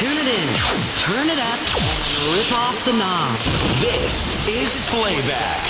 Tune it in, turn it up, and rip off the knob. This is Playback.